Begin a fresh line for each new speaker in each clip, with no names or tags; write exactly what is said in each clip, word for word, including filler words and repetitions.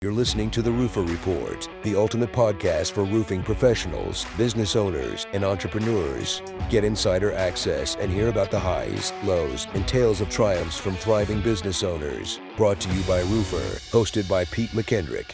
You're listening to The Roofer Report, the ultimate podcast for roofing professionals, business owners, and entrepreneurs. Get insider access and hear about the highs, lows, and tales of triumphs from thriving business owners. Brought to you by Roofer, hosted by Pete McKendrick.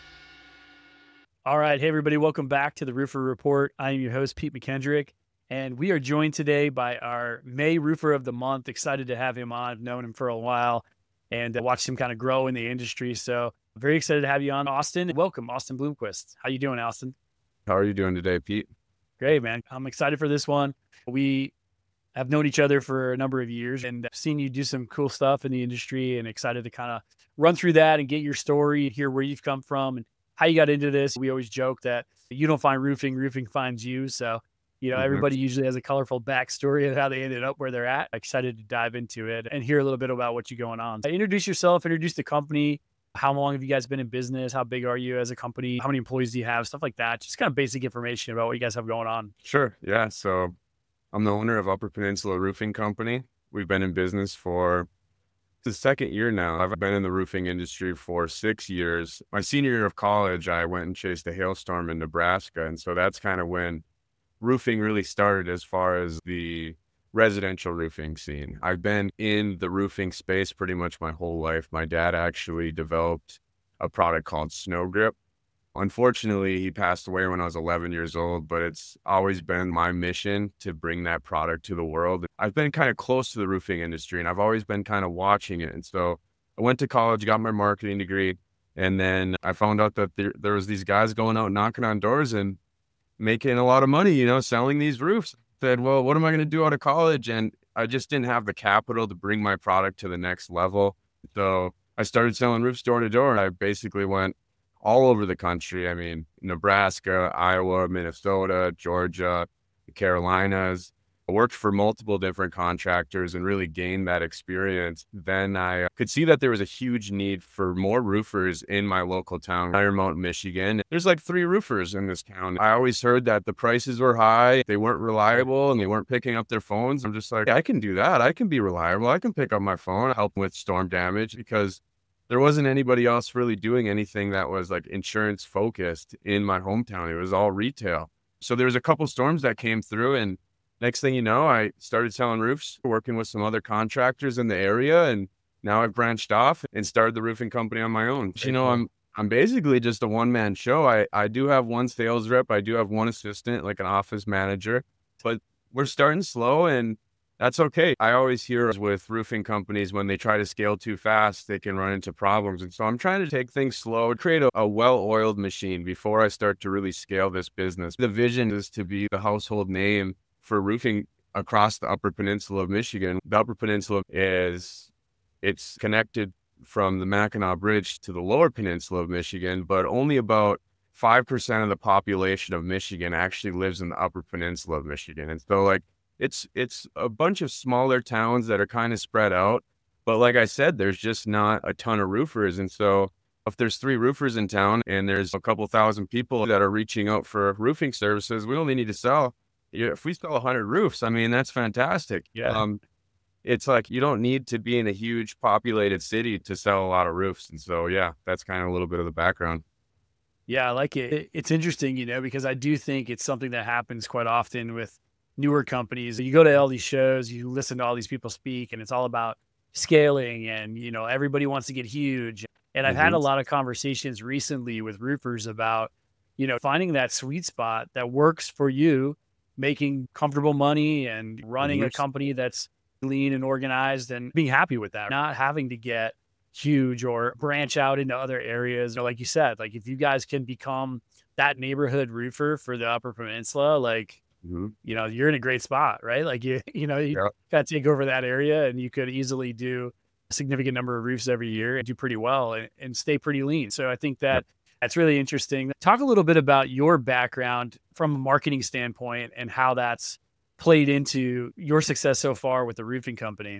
All right. Hey, everybody. Welcome back to The Roofer Report. I am your host, Pete McKendrick, and we are joined today by our May Roofer of the Month. Excited to have him on. I've known him for a while and uh, watched him kind of grow in the industry. So very excited to have you on, Austin. Welcome, Austin Bloomquist. How you doing, Austin?
How are you doing today, Pete?
Great, man. I'm excited for this one. We have known each other for a number of years and seen you do some cool stuff in the industry, and excited to kind of run through that and get your story and hear where you've come from and how you got into this. We always joke that you don't find roofing, roofing finds you. So, you know, mm-hmm. everybody usually has a colorful backstory of how they ended up where they're at. Excited to dive into it and hear a little bit about what you're going on. Introduce yourself, introduce the company. How long have you guys been in business? How big are you as a company? How many employees do you have? Stuff like that. Just kind of basic information about what you guys have going on.
Sure. Yeah. So I'm the owner of Upper Peninsula Roofing Company. We've been in business for the second year now. I've been in the roofing industry for six years. My senior year of college, I went and chased a hailstorm in Nebraska. And so that's kind of when roofing really started as far as the residential roofing scene. I've been in the roofing space pretty much my whole life. My dad actually developed a product called Snow Grip. Unfortunately, he passed away when I was eleven years old, but it's always been my mission to bring that product to the world. I've been kind of close to the roofing industry, and I've always been kind of watching it. And so I went to college, got my marketing degree, and then I found out that there, there was these guys going out knocking on doors and making a lot of money, you know, selling these roofs. Said, well, what am I going to do out of college? And I just didn't have the capital to bring my product to the next level. So I started selling roofs door to door. I basically went all over the country. I mean, Nebraska, Iowa, Minnesota, Georgia, the Carolinas. I worked for multiple different contractors and really gained that experience. Then I could see that there was a huge need for more roofers in my local town, Iron Mountain, Michigan. There's like three roofers in this town. I always heard that the prices were high, they weren't reliable, and they weren't picking up their phones. I'm just like, yeah, I can do that. I can be reliable. I can pick up my phone, help with storm damage, because there wasn't anybody else really doing anything that was like insurance focused in my hometown. It was all retail. So there was a couple storms that came through, and next thing you know, I started selling roofs, working with some other contractors in the area, and now I've branched off and started the roofing company on my own. You know, I'm I'm basically just a one-man show. I, I do have one sales rep. I do have one assistant, like an office manager, but we're starting slow, and that's okay. I always hear with roofing companies, when they try to scale too fast, they can run into problems. And so I'm trying to take things slow, create a, a well-oiled machine before I start to really scale this business. The vision is to be the household name for roofing across the Upper Peninsula of Michigan. The Upper Peninsula is, it's connected from the Mackinac Bridge to the Lower Peninsula of Michigan, but only about five percent of the population of Michigan actually lives in the Upper Peninsula of Michigan. And so like, it's, it's a bunch of smaller towns that are kind of spread out. But like I said, there's just not a ton of roofers. And so if there's three roofers in town and there's a couple thousand people that are reaching out for roofing services, we only need to sell, if we sell one hundred roofs, I mean, that's fantastic.
Yeah.
Um, it's like you don't need to be in a huge populated city to sell a lot of roofs. And so, yeah, that's kind of a little bit of the background.
Yeah, I like it. It's interesting, you know, because I do think it's something that happens quite often with newer companies. You go to all these shows, you listen to all these people speak, and it's all about scaling and, you know, everybody wants to get huge. And I've mm-hmm. had a lot of conversations recently with roofers about, you know, finding that sweet spot that works for you, making comfortable money and running a company that's lean and organized and being happy with that, not having to get huge or branch out into other areas. You know, like you said, like if you guys can become that neighborhood roofer for the Upper Peninsula, like, mm-hmm. you know, you're in a great spot, right? Like you, you know, you yeah. got to take over that area and you could easily do a significant number of roofs every year and do pretty well and, and stay pretty lean. So I think that yep. that's really interesting. Talk a little bit about your background from a marketing standpoint and how that's played into your success so far with the roofing company.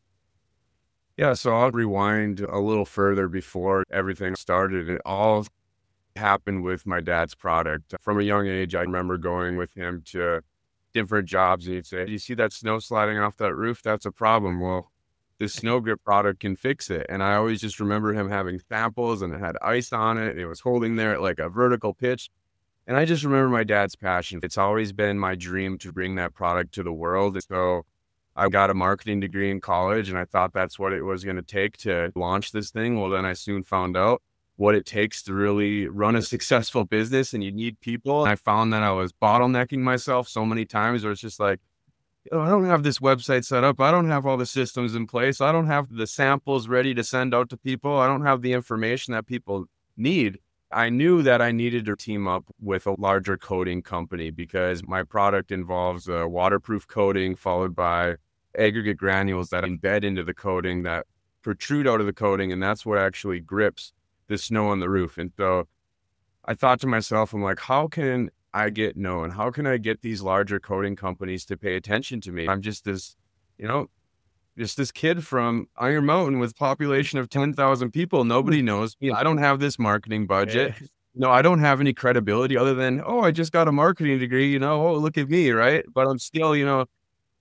Yeah, so I'll rewind a little further before everything started. It all happened with my dad's product. From a young age, I remember going with him to different jobs and he'd say, "You see that snow sliding off that roof? That's a problem." Well, this snow grip product can fix it. And I always just remember him having samples and it had ice on it. And it was holding there at like a vertical pitch. And I just remember my dad's passion. It's always been my dream to bring that product to the world. And so I got a marketing degree in college and I thought that's what it was going to take to launch this thing. Well, then I soon found out what it takes to really run a successful business, and you need people. And I found that I was bottlenecking myself so many times where it's just like, oh, I don't have this website set up. I don't have all the systems in place. I don't have the samples ready to send out to people. I don't have the information that people need. I knew that I needed to team up with a larger coating company because my product involves a waterproof coating followed by aggregate granules that embed into the coating that protrude out of the coating. And that's what actually grips the snow on the roof. And so I thought to myself, I'm like, how can I get known? How can I get these larger coating companies to pay attention to me? I'm just this, you know, just this kid from Iron Mountain with population of ten thousand people. Nobody knows me. I don't have this marketing budget.
Yeah.
No, I don't have any credibility other than, oh, I just got a marketing degree, you know, oh, look at me, right? But I'm still, you know,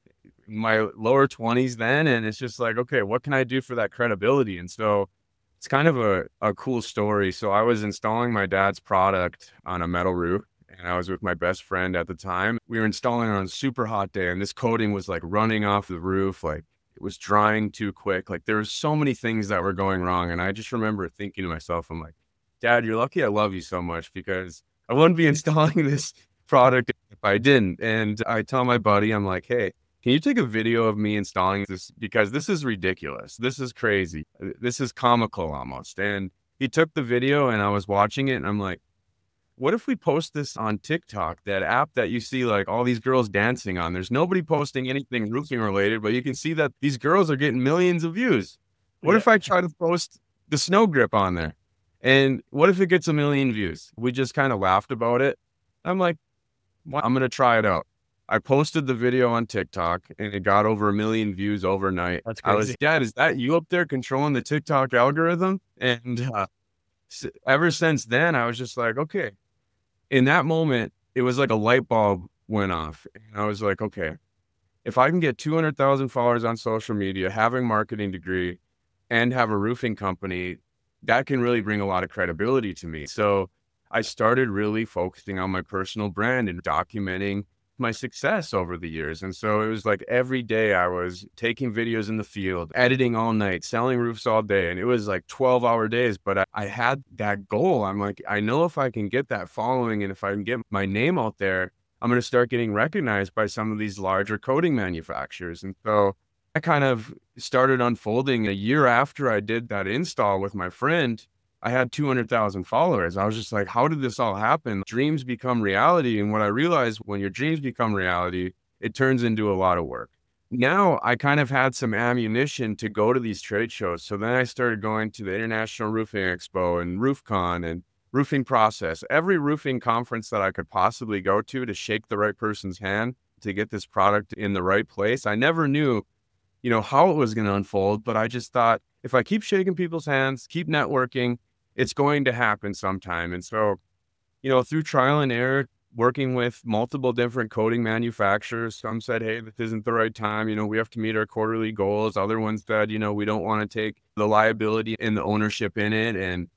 in my lower twenties then. And it's just like, okay, what can I do for that credibility? And so it's kind of a, a cool story. So I was installing my dad's product on a metal roof, and I was with my best friend at the time. We were installing it on a super hot day, and this coating was like running off the roof. Like it was drying too quick. Like there were so many things that were going wrong. And I just remember thinking to myself, I'm like, Dad, you're lucky I love you so much because I wouldn't be installing this product if I didn't. And I tell my buddy, I'm like, hey, can you take a video of me installing this? Because this is ridiculous. This is crazy. This is comical almost. And he took the video and I was watching it and I'm like, what if we post this on TikTok, that app that you see like all these girls dancing on? There's nobody posting anything roofing related, but you can see that these girls are getting millions of views. What
Yeah.
if I try to post the snow grip on there? And what if it gets a million views? We just kind of laughed about it. I'm like, well, I'm going to try it out. I posted the video on TikTok and it got over a million views overnight.
That's
I was,
crazy.
Dad, is that you up there controlling the TikTok algorithm? And uh, s- ever since then, I was just like, okay. In that moment, it was like a light bulb went off. And I was like, okay, if I can get two hundred thousand followers on social media, having a marketing degree, and have a roofing company, that can really bring a lot of credibility to me. So I started really focusing on my personal brand and documenting my success over the years. And so it was like every day I was taking videos in the field, editing all night, selling roofs all day. And it was like twelve hour days, but I, I had that goal. I'm like, I know if I can get that following and if I can get my name out there, I'm going to start getting recognized by some of these larger coating manufacturers. And so I kind of started unfolding a year after I did that install with my friend. I had two hundred thousand followers. I was just like, how did this all happen? Dreams become reality. And what I realized, when your dreams become reality, it turns into a lot of work. Now I kind of had some ammunition to go to these trade shows. So then I started going to the International Roofing Expo and RoofCon and Roofing Process, every roofing conference that I could possibly go to to shake the right person's hand to get this product in the right place. I never knew, you know, how it was going to unfold, but I just thought, if I keep shaking people's hands, keep networking, it's going to happen sometime. And so, you know, through trial and error, working with multiple different coating manufacturers, some said, hey, this isn't the right time. You know, we have to meet our quarterly goals. Other ones said, you know, we don't want to take the liability and the ownership in it. And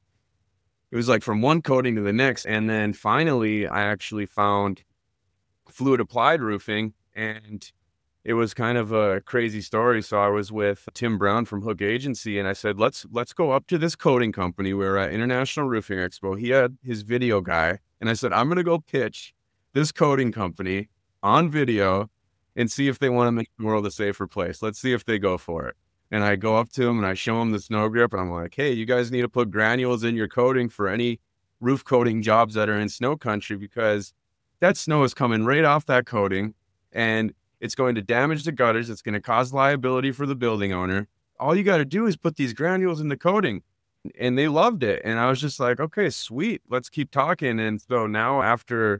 it was like from one coating to the next. And then finally, I actually found Fluid Applied Roofing, and it was kind of a crazy story. So I was with Tim Brown from Hook Agency, and I said, let's let's go up to this coating company. We were at International Roofing Expo. He had his video guy, and I said, I'm going to go pitch this coating company on video and see if they want to make the world a safer place. Let's see if they go for it. And I go up to them and I show them the snow grip, and I'm like, hey, you guys need to put granules in your coating for any roof coating jobs that are in snow country, because that snow is coming right off that coating, and it's going to damage the gutters. It's going to cause liability for the building owner. All you got to do is put these granules in the coating. And they loved it. And I was just like, okay, sweet. Let's keep talking. And so now, after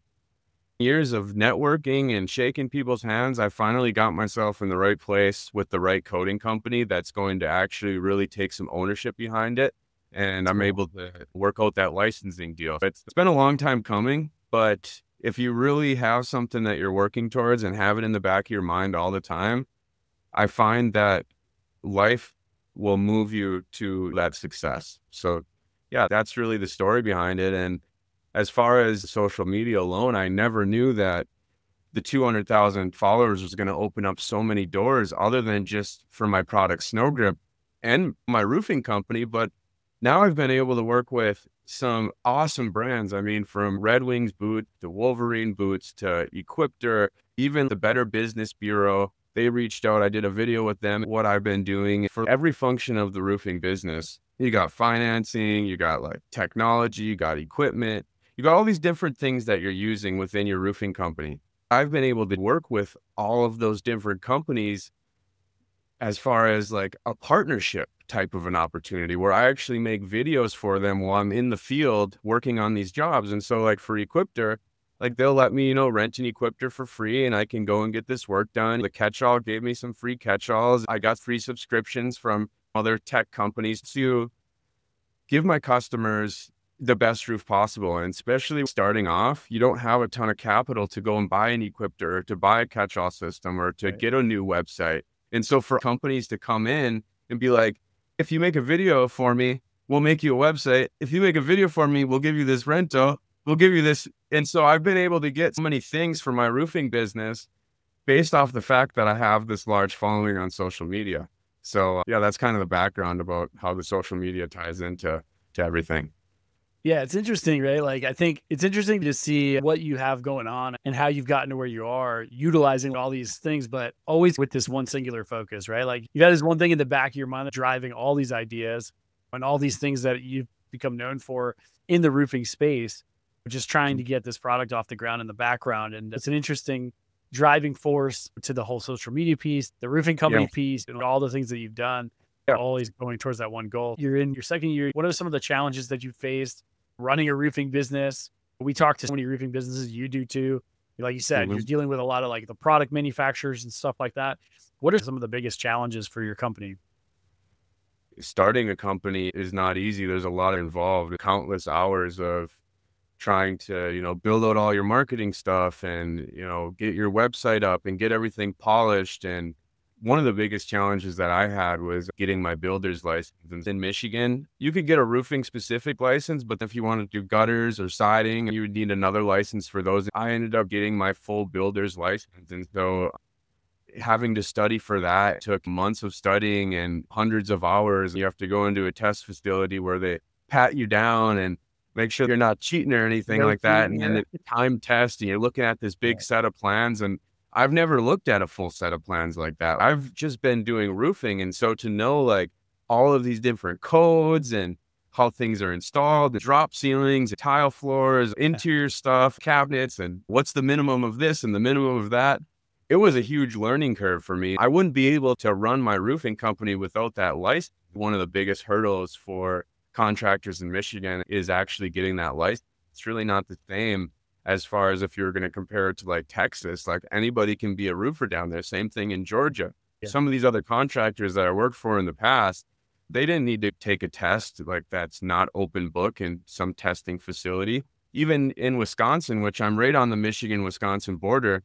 years of networking and shaking people's hands, I finally got myself in the right place with the right coating company that's going to actually really take some ownership behind it. And I'm able to work out that licensing deal. It's, it's been a long time coming, but if you really have something that you're working towards and have it in the back of your mind all the time, I find that life will move you to that success. So yeah, that's really the story behind it. And as far as social media alone, I never knew that the two hundred thousand followers was going to open up so many doors other than just for my product Snow Grip and my roofing company. But now I've been able to work with some awesome brands. I mean, from Red Wings boot to Wolverine boots to Equipter, even the Better Business Bureau. They reached out. I did a video with them, what I've been doing for every function of the roofing business. You got financing, you got like technology, you got equipment, you got all these different things that you're using within your roofing company. I've been able to work with all of those different companies as far as like a partnership type of an opportunity where I actually make videos for them while I'm in the field working on these jobs. And so like for Equipter, like they'll let me, you know, rent an Equipter for free and I can go and get this work done. The Catch-All gave me some free catch-alls. I got free subscriptions from other tech companies to give my customers the best roof possible. And especially starting off, you don't have a ton of capital to go and buy an Equipter or to buy a Catch-All system or to
Right.
get a new website. And so for companies to come in and be like, if you make a video for me, we'll make you a website. If you make a video for me, we'll give you this rental. We'll give you this. And so I've been able to get so many things for my roofing business based off the fact that I have this large following on social media. So yeah, that's kind of the background about how the social media ties into to everything.
Yeah, it's interesting, right? Like, I think it's interesting to see what you have going on and how you've gotten to where you are, utilizing all these things, but always with this one singular focus, right? Like, you got this one thing in the back of your mind driving all these ideas and all these things that you've become known for in the roofing space, just trying to get this product off the ground in the background. And it's an interesting driving force to the whole social media piece, the roofing company
Yeah.
piece, and all the things that you've done,
Yeah.
always going towards that one goal. You're in your second year. What are some of the challenges that you faced running a roofing business? We talk to so many roofing businesses, you do too. Like you said,
Mhm.
you're dealing with a lot of like the product manufacturers and stuff like that. What are some of the biggest challenges for your company?
Starting a company is not easy. There's a lot involved, countless hours of trying to, you know, build out all your marketing stuff and, you know, get your website up and get everything polished. And one of the biggest challenges that I had was getting my builder's license. In Michigan, you could get a roofing specific license, but if you want to do gutters or siding, you would need another license for those. I ended up getting my full builder's license. And so having to study for that took months of studying and hundreds of hours. You have to go into a test facility where they pat you down and make sure you're not cheating or anything
No
like that. And
cheating,
then the time test, and you're looking at this big set of plans. And I've never looked at a full set of plans like that. I've just been doing roofing. And so to know like all of these different codes and how things are installed, the drop ceilings, tile floors, interior stuff, cabinets, and what's the minimum of this and the minimum of that. It was a huge learning curve for me. I wouldn't be able to run my roofing company without that license. One of the biggest hurdles for contractors in Michigan is actually getting that license. It's really not the same as far as if you're going to compare it to like Texas. Like anybody can be a roofer down there. Same thing in Georgia.
Yeah.
Some of these other contractors that I worked for in the past, they didn't need to take a test like that's not open book in some testing facility. Even in Wisconsin, which I'm right on the Michigan-Wisconsin border,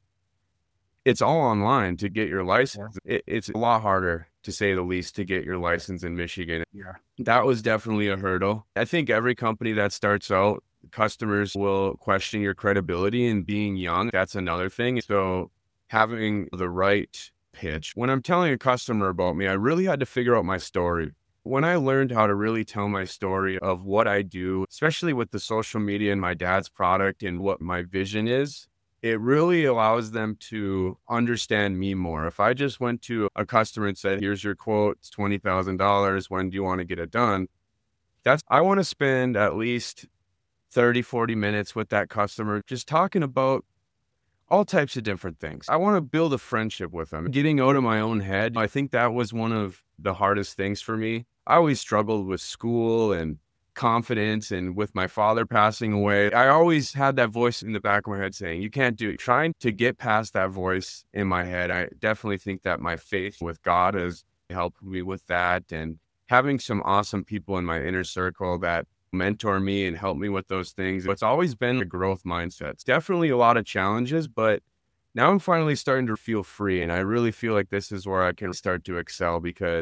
it's all online to get your license. It, it's a lot harder, to say the least, to get your license in Michigan.
Yeah.
That was definitely a hurdle. I think every company that starts out, customers will question your credibility, and being young, that's another thing. So having the right pitch. When I'm telling a customer about me, I really had to figure out my story. When I learned how to really tell my story of what I do, especially with the social media and my dad's product and what my vision is, it really allows them to understand me more. If I just went to a customer and said, here's your quote, it's twenty thousand dollars, when do you want to get it done? That's, I want to spend at least thirty, forty minutes with that customer, just talking about all types of different things. I want to build a friendship with them, getting out of my own head. I think that was one of the hardest things for me. I always struggled with school and confidence, and with my father passing away, I always had that voice in the back of my head saying, you can't do it. Trying to get past that voice in my head, I definitely think that my faith with God has helped me with that, and having some awesome people in my inner circle that mentor me and help me with those things. It's always been a growth mindset. It's definitely a lot of challenges, but now I'm finally starting to feel free, and I really feel like this is where I can start to excel, because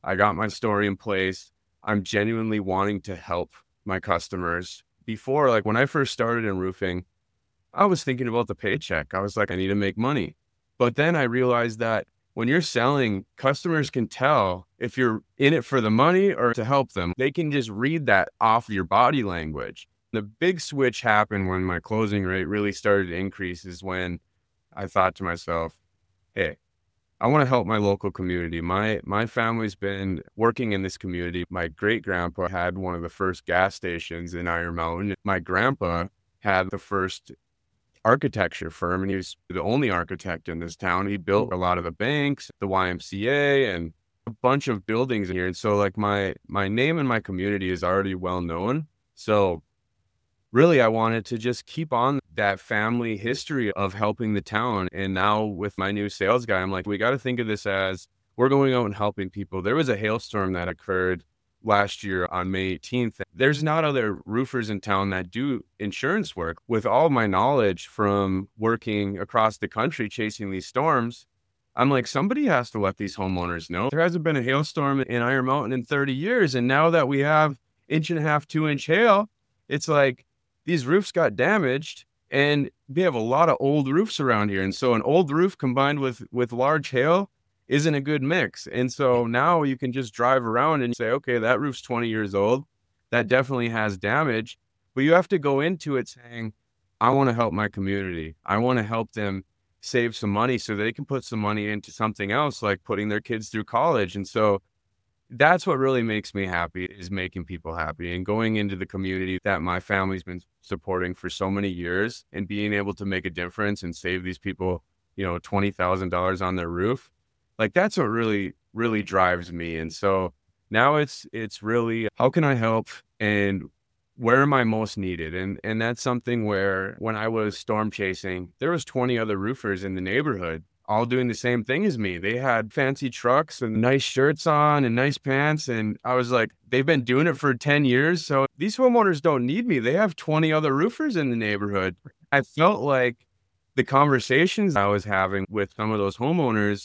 I got my story in place. I'm genuinely wanting to help my customers. Before, like when I first started in roofing, I was thinking about the paycheck. I was like, I need to make money. But then I realized that when you're selling, customers can tell if you're in it for the money or to help them. They can just read that off your body language. The big switch happened when my closing rate really started to increase is when I thought to myself, hey, I want to help my local community. My my family's been working in this community. My great grandpa had one of the first gas stations in Iron Mountain. My grandpa had the first architecture firm, and he was the only architect in this town. He built a lot of the banks, the Y M C A, and a bunch of buildings in here. And so like my my name in my community is already well known. So really, I wanted to just keep on that family history of helping the town. And now with my new sales guy, I'm like, we got to think of this as we're going out and helping people. There was a hailstorm that occurred last year on May eighteenth. There's not other roofers in town that do insurance work. With all my knowledge from working across the country chasing these storms, I'm like, somebody has to let these homeowners know. There hasn't been a hailstorm in Iron Mountain in thirty years. And now that we have inch and a half, two inch hail, it's like, these roofs got damaged and we have a lot of old roofs around here. And so an old roof combined with, with large hail isn't a good mix. And so now you can just drive around and say, okay, that roof's twenty years old. That definitely has damage, but you have to go into it saying, I want to help my community. I want to help them save some money so they can put some money into something else, like putting their kids through college. And so that's what really makes me happy, is making people happy and going into the community that my family's been supporting for so many years and being able to make a difference and save these people, you know, twenty thousand dollars on their roof. Like that's what really, really drives me. And so now it's, it's really, how can I help and where am I most needed? And, and that's something where when I was storm chasing, there was twenty other roofers in the neighborhood all doing the same thing as me. They had fancy trucks and nice shirts on and nice pants. And I was like, they've been doing it for ten years. So these homeowners don't need me. They have twenty other roofers in the neighborhood. I felt like the conversations I was having with some of those homeowners,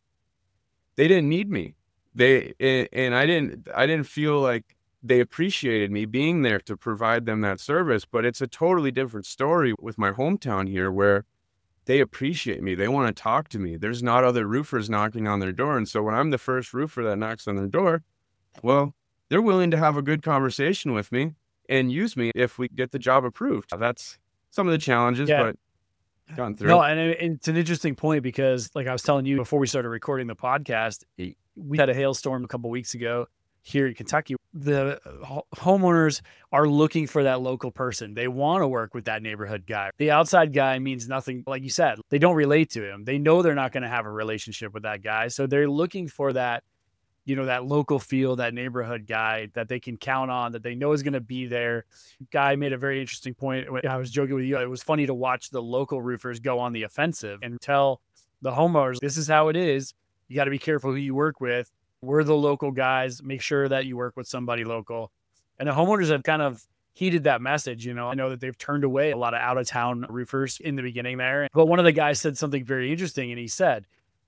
they didn't need me. They, and I didn't, I didn't feel like they appreciated me being there to provide them that service. But it's a totally different story with my hometown here where they appreciate me. They want to talk to me. There's not other roofers knocking on their door. And so when I'm the first roofer that knocks on their door, well, they're willing to have a good conversation with me and use me if we get the job approved. That's some of the challenges, yeah. But gone through.
No, and it's an interesting point because like I was telling you before we started recording the podcast, we had a hailstorm a couple of weeks ago here in Kentucky. The homeowners are looking for that local person. They want to work with that neighborhood guy. The outside guy means nothing. Like you said, they don't relate to him. They know they're not going to have a relationship with that guy. So they're looking for that, you know, that local feel, that neighborhood guy that they can count on, that they know is going to be there. Guy made a very interesting point. I was joking with you. It was funny to watch the local roofers go on the offensive and tell the homeowners, this is how it is. You got to be careful who you work with. We're the local guys. Make sure that you work with somebody local. And the homeowners have kind of heeded that message. You know, I know that they've turned away a lot of out of town roofers in the beginning there. But one of the guys said something very interesting. And he said,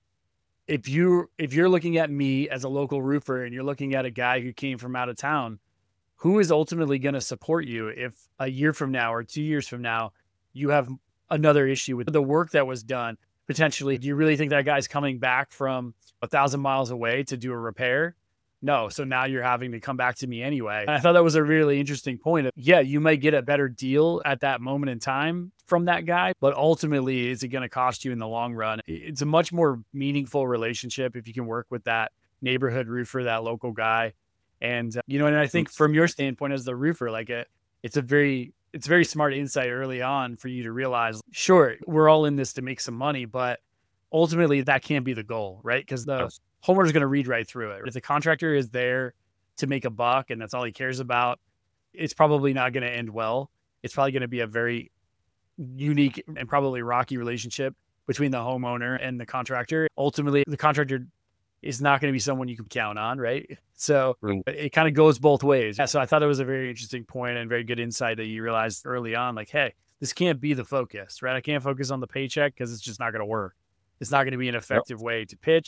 if you, if you're looking at me as a local roofer and you're looking at a guy who came from out of town, who is ultimately going to support you if a year from now or two years from now, you have another issue with the work that was done? Potentially, do you really think that guy's coming back from a thousand miles away to do a repair? No. So now you're having to come back to me anyway. And I thought that was a really interesting point. Yeah, you might get a better deal at that moment in time from that guy, but ultimately, is it going to cost you in the long run? It's a much more meaningful relationship if you can work with that neighborhood roofer, that local guy. And, uh, you know, and I think from your standpoint as the roofer, like it, it's a very, it's very smart insight early on for you to realize, sure, we're all in this to make some money, but ultimately that can't be the goal, right? Because the yes. homeowner is going to read right through it. If the contractor is there to make a buck and that's all he cares about, it's probably not going to end well. It's probably going to be a very unique and probably rocky relationship between the homeowner and the contractor. Ultimately, the contractor is not going to be someone you can count on, right? So mm. it kind of goes both ways. Yeah, so I thought it was a very interesting point and very good insight that you realized early on, like, hey, this can't be the focus, right? I can't focus on the paycheck because it's just not going to work. It's not going to be an effective yep. way to pitch.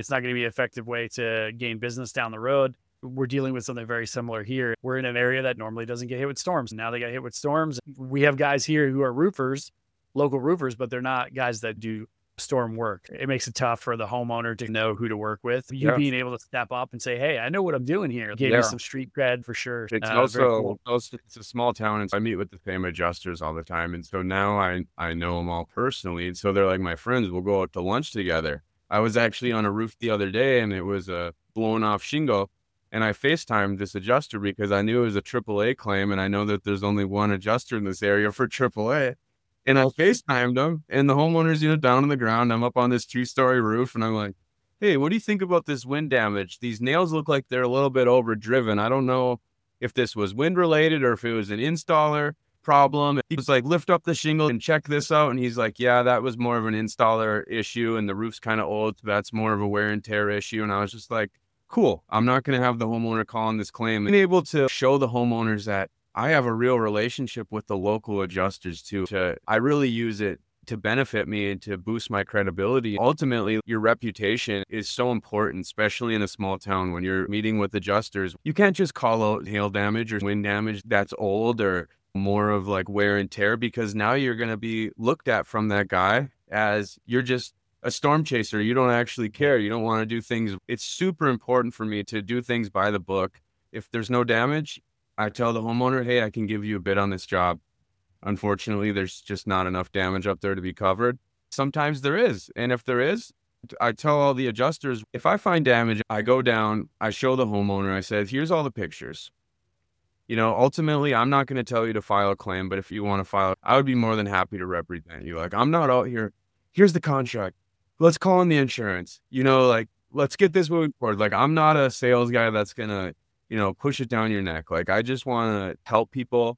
it's not going to be an effective way to gain business down the road. We're dealing with something very similar here. We're in an area that normally doesn't get hit with storms. Now they got hit with storms. We have guys here who are roofers, local roofers, but they're not guys that do storm work. It makes it tough for the homeowner to know who to work with. You
Yeah.
being able to step up and say, hey, I know what I'm doing here. Gave
Yeah.
you some street cred for sure.
It's
Uh, very
also,
cool.
also it's a small town, and I meet with the same adjusters all the time. And so now I I know them all personally, and so they're like my friends. We'll go out to lunch together. I was actually on a roof the other day, and it was a blown off shingle, and I FaceTimed this adjuster because I knew it was a triple A claim, and I know that there's only one adjuster in this area for triple A. And I FaceTimed him, and the homeowner's, you know, down on the ground. I'm up on this two-story roof, and I'm like, hey, what do you think about this wind damage? These nails look like they're a little bit overdriven. I don't know if this was wind related or if it was an installer problem. He was like, lift up the shingle and check this out. And he's like, yeah, that was more of an installer issue, and the roof's kind of old, so that's more of a wear and tear issue. And I was just like, cool. I'm not going to have the homeowner calling this claim. Being able to show the homeowners that I have a real relationship with the local adjusters too. To, I really use it to benefit me and to boost my credibility. Ultimately, your reputation is so important, especially in a small town when you're meeting with adjusters. You can't just call out hail damage or wind damage that's old or more of like wear and tear, because now you're going to be looked at from that guy as you're just a storm chaser. You don't actually care. You don't want to do things. It's super important for me to do things by the book. If there's no damage, I tell the homeowner, hey, I can give you a bid on this job. Unfortunately, there's just not enough damage up there to be covered. Sometimes there is. And if there is, I tell all the adjusters, if I find damage, I go down, I show the homeowner, I said, here's all the pictures. You know, ultimately, I'm not going to tell you to file a claim, but if you want to file, I would be more than happy to represent you. Like, I'm not out here, here's the contract. Let's call in the insurance. You know, like, let's get this moving forward. Like, I'm not a sales guy that's going to, you know, push it down your neck. Like, I just want to help people,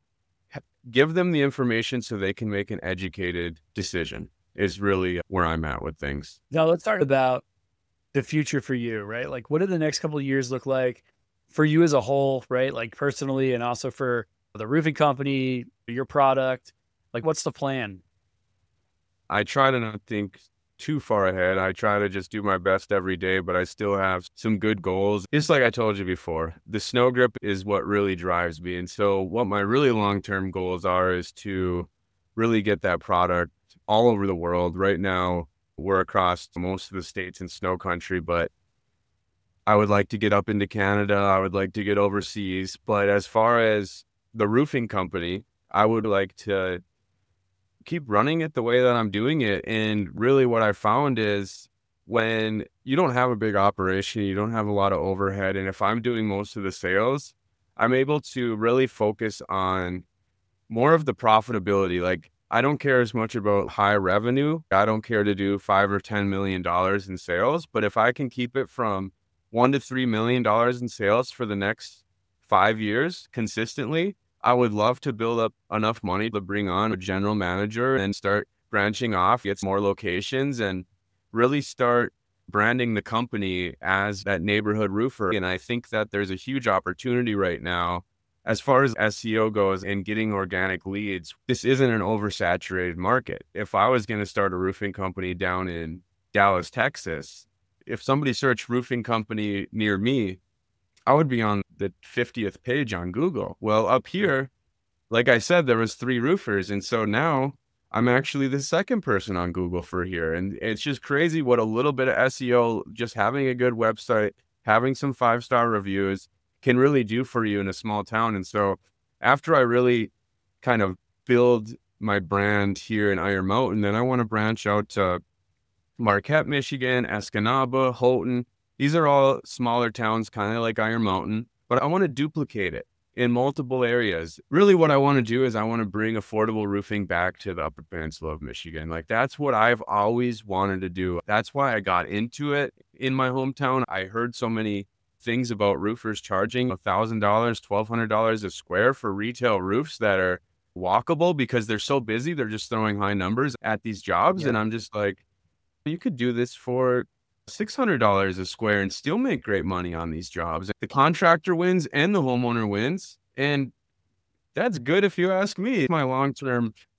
give them the information so they can make an educated decision is really where I'm at with things.
Now let's talk about the future for you, right? Like, what do the next couple of years look like for you as a whole, right? Like personally, and also for the roofing company, your product. Like, what's the plan?
I try to not think too far ahead. I try to just do my best every day, but I still have some good goals. Just like I told you before, the snow grip is what really drives me. And so what my really long-term goals are is to really get that product all over the world. Right now, we're across most of the states in snow country, but I would like to get up into Canada. I would like to get overseas. But as far as the roofing company, I would like to keep running it the way that I'm doing it. And really what I found is when you don't have a big operation, you don't have a lot of overhead. And if I'm doing most of the sales, I'm able to really focus on more of the profitability. Like, I don't care as much about high revenue. I don't care to do five or ten million dollars in sales. But if I can keep it from one to three million dollars in sales for the next five years consistently, I would love to build up enough money to bring on a general manager and start branching off, get more locations, and really start branding the company as that neighborhood roofer. And I think that there's a huge opportunity right now as far as S E O goes and getting organic leads. This isn't an oversaturated market. If I was going to start a roofing company down in Dallas, Texas, if somebody searched roofing company near me, I would be on the fiftieth page on Google. Well, up here, like I said, there was three roofers. And so now I'm actually the second person on Google for here. And it's just crazy what a little bit of S E O, just having a good website, having some five-star reviews can really do for you in a small town. And so after I really kind of build my brand here in Iron Mountain, then I want to branch out to Marquette, Michigan, Escanaba, Houghton. These are all smaller towns, kind of like Iron Mountain, but I want to duplicate it in multiple areas. Really what I want to do is I want to bring affordable roofing back to the Upper Peninsula of Michigan. Like, that's what I've always wanted to do. That's why I got into it in my hometown. I heard so many things about roofers charging one thousand dollars, twelve hundred dollars a square for retail roofs that are walkable because they're so busy. They're just throwing high numbers at these jobs.
Yeah.
And I'm just like, you could do this for six hundred dollars a square and still make great money on these jobs. The contractor wins and the homeowner wins. And that's good if you ask me. My long-term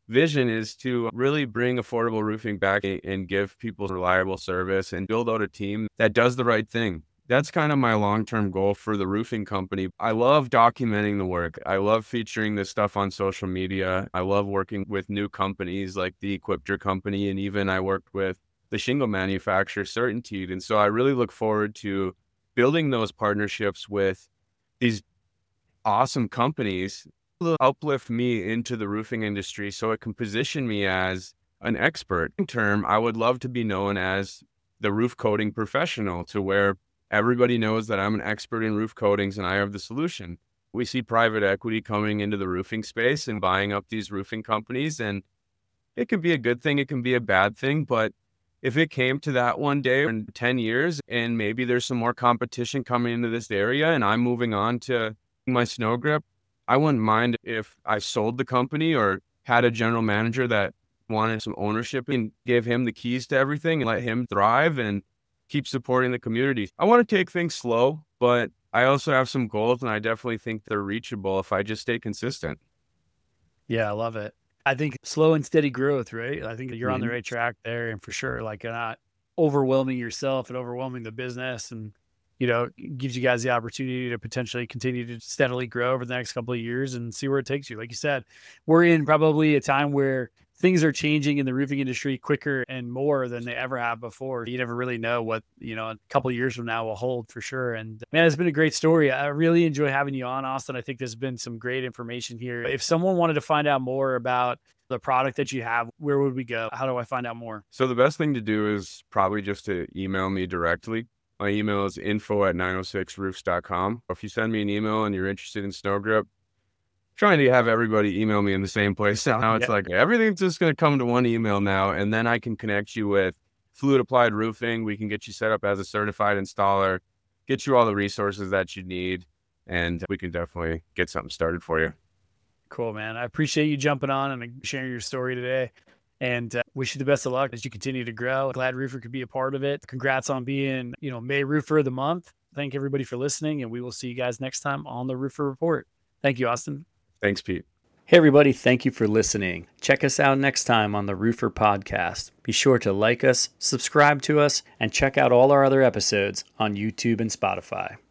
vision is to really bring affordable roofing back and give people reliable service and build out a team that does the right thing. That's kind of my long-term goal for the roofing company. I love documenting the work. I love featuring this stuff on social media. I love working with new companies like the Equipter company, and even I worked with the shingle manufacturer CertainTeed. And so I really look forward to building those partnerships with these awesome companies to uplift me into the roofing industry so it can position me as an expert. In term, I would love to be known as the roof coating professional, to where everybody knows that I'm an expert in roof coatings and I have the solution. We see private equity coming into the roofing space and buying up these roofing companies, and it can be a good thing, it can be a bad thing, but if it came to that one day in ten years and maybe there's some more competition coming into this area and I'm moving on to my snow grip, I wouldn't mind if I sold the company or had a general manager that wanted some ownership and gave him the keys to everything and let him thrive and keep supporting the community. I want to take things slow, but I also have some goals and I definitely think they're reachable if I just stay consistent.
Yeah, I love it. I think slow and steady growth, right? I think you're on the
Mhm.
right track there, and for sure, like, you're not overwhelming yourself and overwhelming the business, and, you know, it gives you guys the opportunity to potentially continue to steadily grow over the next couple of years and see where it takes you. Like you said, we're in probably a time where things are changing in the roofing industry quicker and more than they ever have before. You never really know what, you know, a couple of years from now will hold for sure. And man, it's been a great story. I really enjoy having you on, Austin. I think there's been some great information here. If someone wanted to find out more about the product that you have, where would we go? How do I find out more?
So the best thing to do is probably just to email me directly. My email is info at nine oh six roofs dot com. If you send me an email and you're interested in snow grip, trying to have everybody email me in the same place. Now it's
Yeah.
like everything's just going to come to one email now, and then I can connect you with Fluid Applied Roofing. We can get you set up as a certified installer, get you all the resources that you need, and we can definitely get something started for you.
Cool, man. I appreciate you jumping on and sharing your story today, and uh, wish you the best of luck as you continue to grow. Glad Roofer could be a part of it. Congrats on being, you know, May Roofer of the Month. Thank everybody for listening, and we will see you guys next time on the Roofer Report. Thank you, Austin.
Thanks, Pete.
Hey, everybody. Thank you for listening. Check us out next time on the Roofer Podcast. Be sure to like us, subscribe to us, and check out all our other episodes on YouTube and Spotify.